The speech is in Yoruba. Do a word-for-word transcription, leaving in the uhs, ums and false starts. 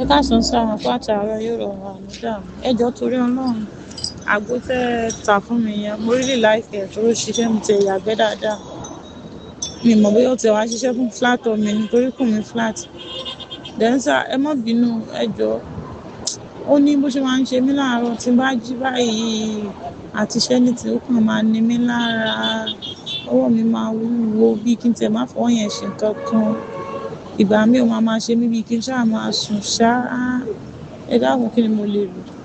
Ẹ káàsán sá, àpò àtàárọ̀ yóò rọ̀ wá ní dààmú. Ẹ jọ̀ọ́ torí Ọlọ́run, àgbo tẹ́ ẹ tà fún mi yẹn, mo really like ẹ̀ torí ó ṣiṣẹ́ mi tẹ ìyàgbẹ́ dáadáa. Mi ò mọ̀ bóyá ó tẹ wá ṣiṣẹ́ fún flat omi nítorí kùn mi flat. Then sá, ẹ má bínú, ẹ jọ̀ọ́. Ó ní bó ṣe máa ń ṣe mí láàárọ̀ tí n bá jí báyìí àti iṣẹ́ ní tí ó kàn máa ní mí lára. Ọwọ́ mi máa wúwo bí kí n tẹ̀ má fọwọ́ yẹn ṣe nǹkan kan. Ìgbà mi ò máa máa ṣe mí bí kí n ṣáà máa sùn ṣáá. Ẹ dákun kí ni mo lè lò?